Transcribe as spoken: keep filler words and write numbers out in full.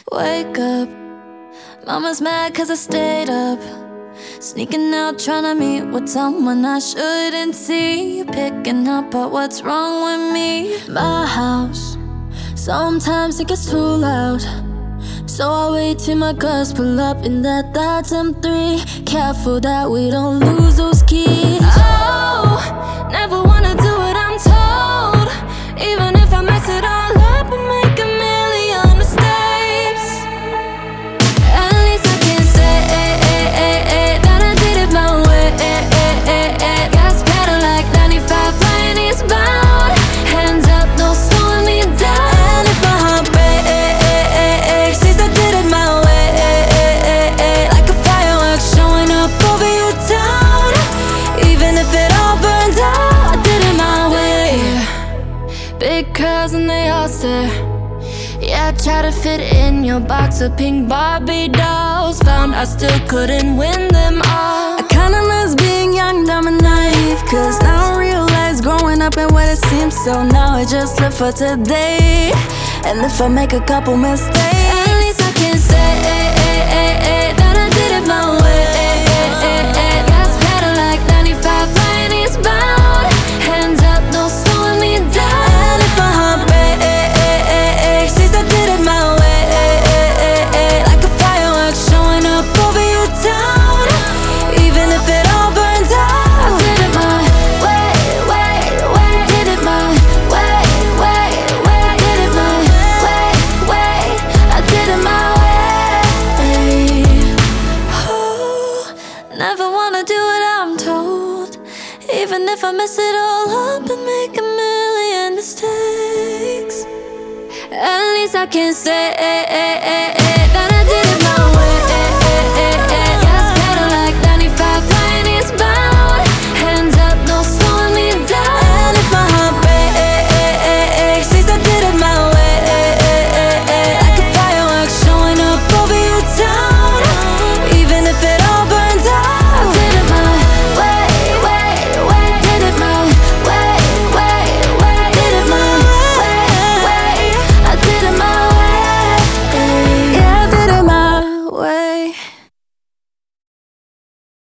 Wake up, mama's mad cause I stayed up, sneaking out tryna meet with someone I shouldn't see. Picking up at what's wrong with me. My house, sometimes it gets too loud, so I wait till my girls pull up in that that M three. Careful that we don't lose those keys. Oh, never wanna do what I'm told, even if I mess it all up and make a million mistakes. At least I can say that I did it my way. Gas pedal like ninety-five, flying eastbound. Hands up, no slowing me down. And if my heart breaks, since I did it my way, like a firework showing up over your town. Even if it all burns out, I did it my way. Big curls and they all stare. Yeah, I tried to fit in your box of pink Barbie dolls. Found I still couldn't win them all. I kinda miss being young, dumb and naive, cause now I realize growing up ain't what it seems. So now I just live for today, and if I make a couple mistakes, at least I can say that I did it my way. Gas pedal like ninety-five, flying eastbound. Hands up, no slowing me down. And if my heart breaks, since I did it my way, like a firework showing up over your town. Even if it all burns out, I did it my way, way, way. Did it my way, way, way. Did it my way, way. I did it my way. Oh, never wanna do what I'm told, even if I mess it all up and make a million mistakes. At least I can say